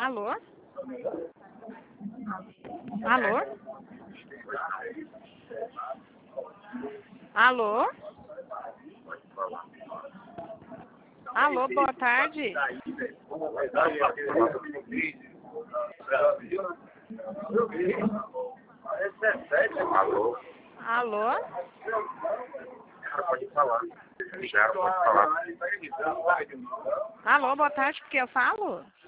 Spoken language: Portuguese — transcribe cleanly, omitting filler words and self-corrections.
Alô? Alô? Alô? Alô, boa tarde. Alô? Alô? Pode falar. Já pode falar. Alô, boa tarde, porque eu falo?